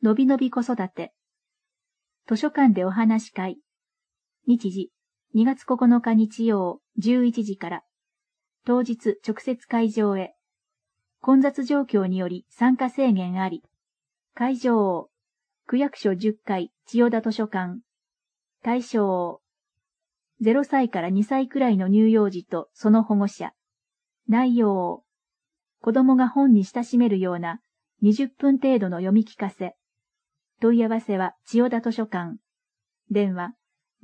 のびのび子育て。図書館でお話し会。日時、2月9日日曜、11時から。当日直接会場へ。混雑状況により参加制限あり。会場、区役所10階千代田図書館。対象、0歳から2歳くらいの乳幼児とその保護者。内容、子供が本に親しめるような20分程度の読み聞かせ。問い合わせは千代田図書館。電話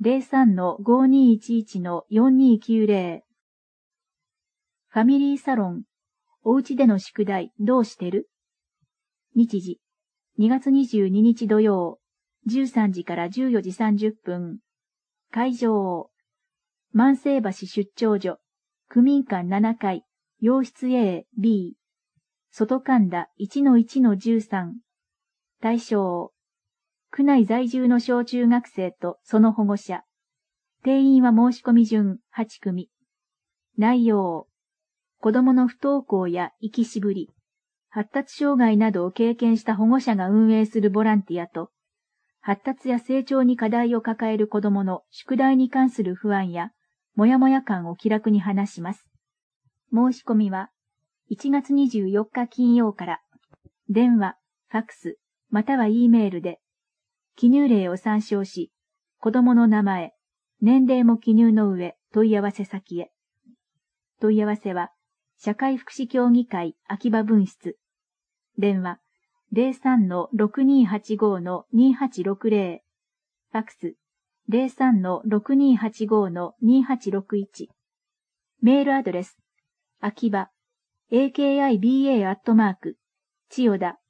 03-5211-4290。ファミリーサロン。おうちでの宿題どうしてる？日時。2月22日土曜。13時から14時30分。会場。万世橋出張所。区民館7階。洋室 A、B。外神田 1-1-13。対象。区内在住の小中学生とその保護者。定員は申し込み順8組。内容。子供の不登校や行きしぶり、発達障害などを経験した保護者が運営するボランティアと、発達や成長に課題を抱える子供の宿題に関する不安や、もやもや感を気楽に話します。申し込みは、1月24日金曜から、電話、ファックス、または E メールで、記入例を参照し、子供の名前、年齢も記入の上、問い合わせ先へ。問い合わせは、社会福祉協議会秋葉分室。電話 03-6285-2860。ファックス 03-6285-2861。メールアドレス秋葉 akiba@ 千代田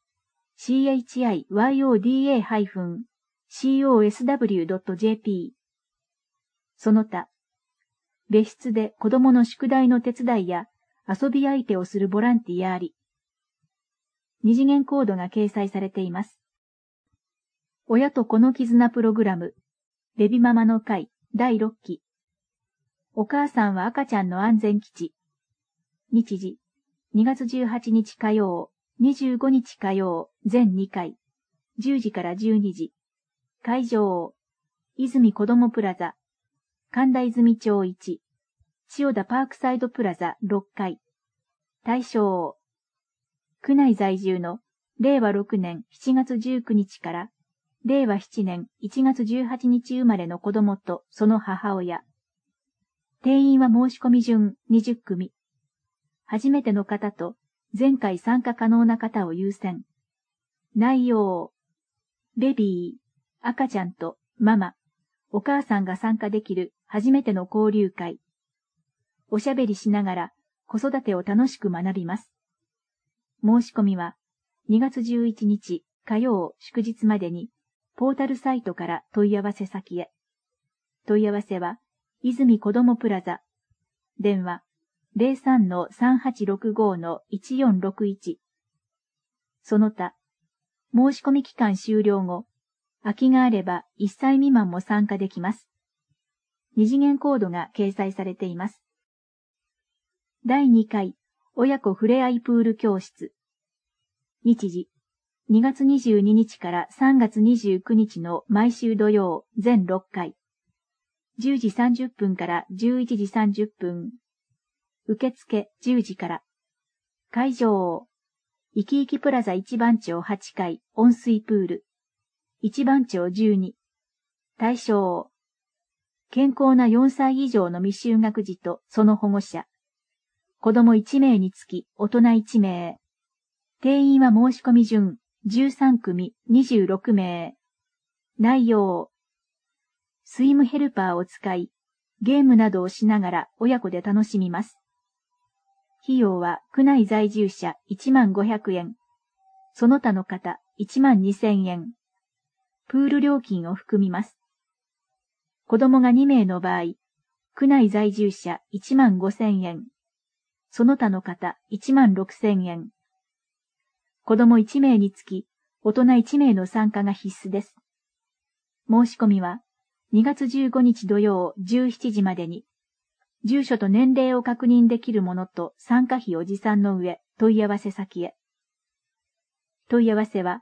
chiyoda-cosw.jp。 その他、別室で子供の宿題の手伝いや遊び相手をするボランティアあり。二次元コードが掲載されています。親と子の絆プログラム、ベビママの会第6期。お母さんは赤ちゃんの安全基地。日時、2月18日火曜、25日火曜、全2回。10時から12時。会場、泉子どもプラザ。神田泉町1。千代田パークサイドプラザ6階。対象。区内在住の令和6年7月19日から令和7年1月18日生まれの子供とその母親。定員は申し込み順20組。初めての方と前回参加可能な方を優先。内容。ベビー、赤ちゃんとママ、お母さんが参加できる初めての交流会。おしゃべりしながら子育てを楽しく学びます。申し込みは2月11日火曜祝日までにポータルサイトから問い合わせ先へ。問い合わせは泉子どもプラザ。電話 03-3865-1461。その他、申し込み期間終了後、空きがあれば1歳未満も参加できます。二次元コードが掲載されています。第2回親子ふれあいプール教室。日時、2月22日から3月29日の毎週土曜全6回。10時30分から11時30分。受付10時から。会場、いきいきプラザ一番町8階温水プール。一番町12。対象、健康な4歳以上の未就学児とその保護者。子供1名につき大人1名。定員は申し込み順13組26名。内容。スイムヘルパーを使い、ゲームなどをしながら親子で楽しみます。費用は区内在住者1500円。その他の方12000円。プール料金を含みます。子供が2名の場合、区内在住者15000円。その他の方16000円。子供1名につき大人1名の参加が必須です。申し込みは2月15日土曜17時までに、住所と年齢を確認できるものと参加費を持参の上、問い合わせ先へ。問い合わせは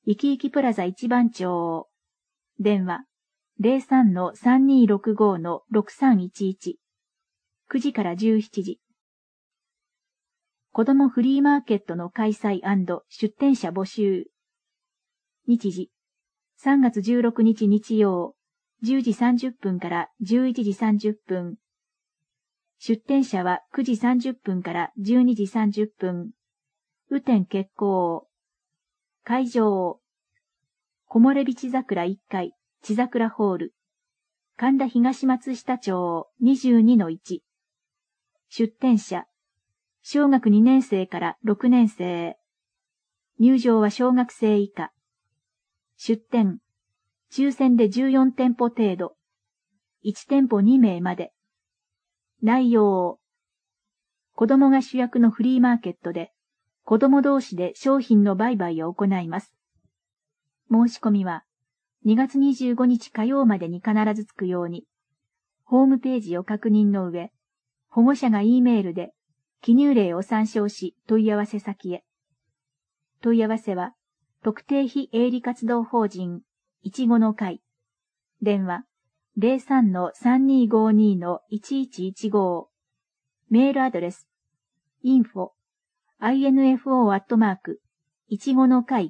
いきいきプラザ一番町。電話、03-3265-6311。9時から17時。子どもフリーマーケットの開催&出店者募集。日時、3月16日日曜、10時30分から11時30分。出店者は9時30分から12時30分。雨天決行。会場。木漏れ日地桜1階、地桜ホール。神田東松下町 22-1。出店者。小学2年生から6年生。入場は小学生以下。出店。抽選で14店舗程度。1店舗2名まで。内容。子供が主役のフリーマーケットで、子供同士で商品の売買を行います。申し込みは、2月25日火曜までに必ずつくように、ホームページを確認の上、保護者が E メールで、記入例を参照し問い合わせ先へ。問い合わせは、特定非営利活動法人、いちごの会。電話、03-3252-1115。メールアドレス、info、いちごの会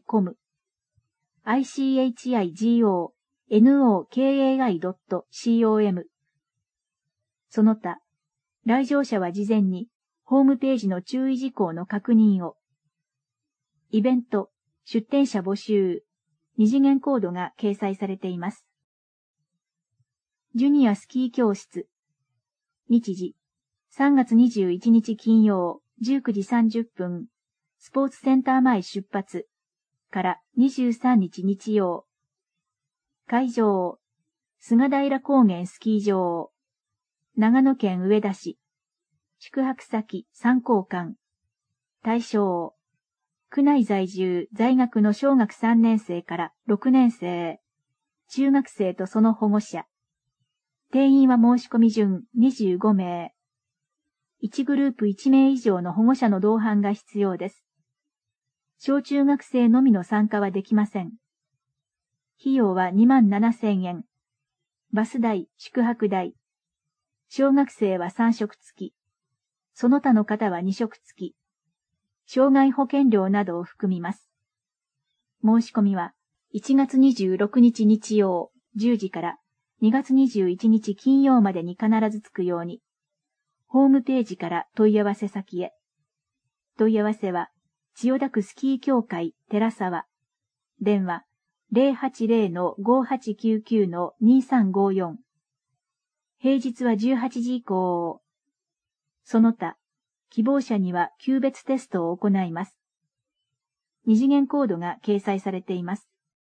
.com。ichigonokai.com。その他、来場者は事前に、ホームページの注意事項の確認を。イベント、出店者募集、二次元コードが掲載されています。ジュニアスキー教室。日時、3月21日金曜、19時30分、スポーツセンター前出発、から23日日曜。会場、菅平高原スキー場。長野県上田市。宿泊先、三高館。対象、区内在住、在学の小学3年生から6年生、中学生とその保護者。定員は申し込み順25名。1グループ1名以上の保護者の同伴が必要です。小中学生のみの参加はできません。費用は27,000円。バス代、宿泊代。小学生は3食付き。その他の方は2食付き。障害保険料などを含みます。申し込みは1月26日日曜10時から2月21日金曜までに必ずつくように、ホームページから問い合わせ先へ。問い合わせは、千代田区スキー協会寺沢。電話、080-5899-2354。平日は18時以降。その他、希望者には級別テストを行います。二次元コードが掲載されています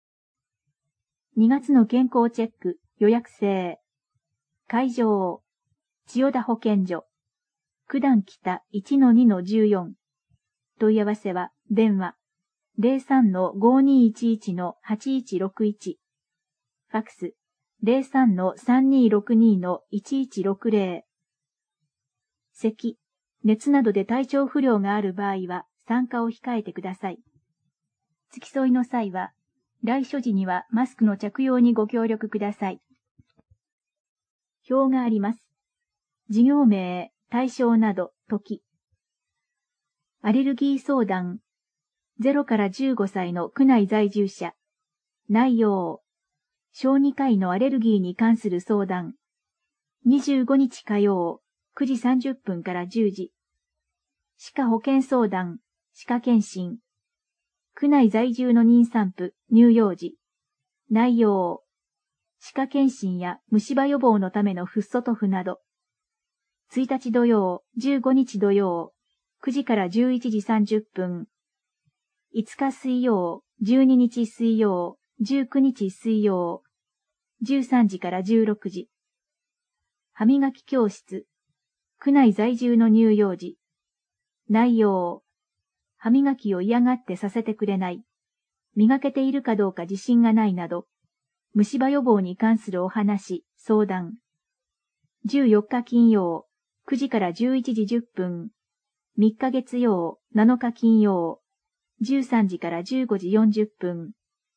。2月の健康チェック、予約制。会場、千代田保健所。九段北 1-2-14。問い合わせは、電話、03-5211-8161。ファクス、03-3262-1160。咳、熱などで体調不良がある場合は参加を控えてください。付き添いの際は、来所時にはマスクの着用にご協力ください。表があります。事業名、対象など、時。アレルギー相談。0から15歳の区内在住者。内容。小児科医のアレルギーに関する相談。25日火曜、9時30分から10時。歯科保健相談、歯科検診。区内在住の妊産婦、乳幼児。内容。歯科検診や虫歯予防のためのフッ素塗布など。1日土曜、15日土曜、9時から11時30分。5日水曜、12日水曜、19日水曜、13時から16時。歯磨き教室。区内在住の乳幼児。内容。歯磨きを嫌がってさせてくれない。磨けているかどうか自信がないなど。虫歯予防に関するお話、相談。14日金曜、9時から11時10分。3日月曜、7日金曜、13時から15時40分。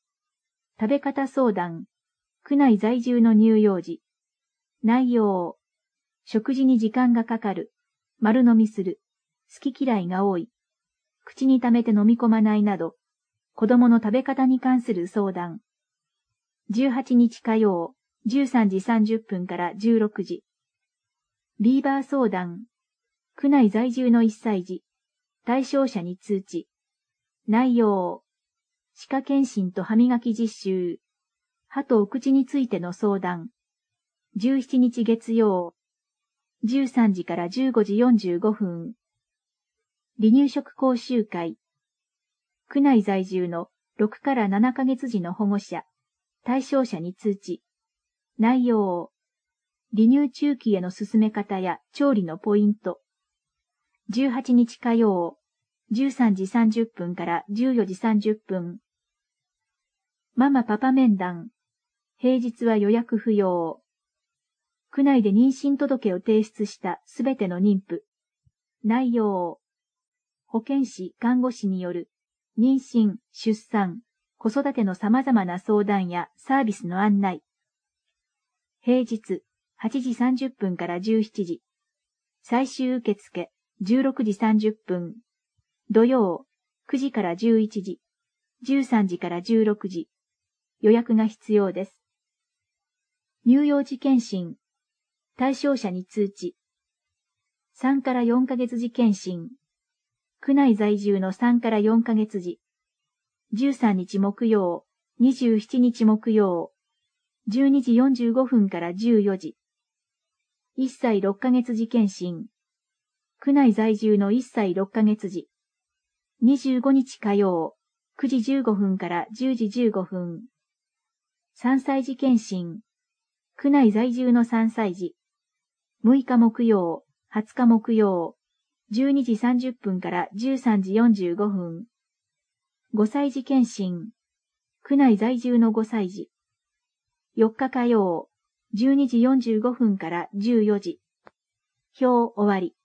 食べ方相談、区内在住の乳幼児。内容、食事に時間がかかる、丸飲みする、好き嫌いが多い、口に溜めて飲み込まないなど、子供の食べ方に関する相談。18日火曜、13時30分から16時。ビーバー相談、区内在住の1歳児、対象者に通知。内容、歯科検診と歯磨き実習、歯とお口についての相談。17日月曜、13時から15時45分。離乳食講習会。区内在住の6から7ヶ月児の保護者、対象者に通知。内容、離乳中期への進め方や調理のポイント。18日火曜、13時30分から14時30分。ママパパ面談。平日は予約不要。区内で妊娠届を提出したすべての妊婦。内容。保健師、看護師による妊娠、出産、子育ての様々な相談やサービスの案内。平日8時30分から17時。最終受付16時30分。土曜9時から11時。13時から16時。予約が必要です。乳幼児検診。対象者に通知。3から4ヶ月児検診。区内在住の3から4ヶ月児。13日木曜、27日木曜。12時45分から14時。1歳6ヶ月児検診。区内在住の1歳6ヶ月児。25日火曜、9時15分から10時15分。3歳児検診。区内在住の3歳児。6日木曜、20日木曜。12時30分から13時45分。5歳児検診。区内在住の5歳児。4日火曜、12時45分から14時。表終わり。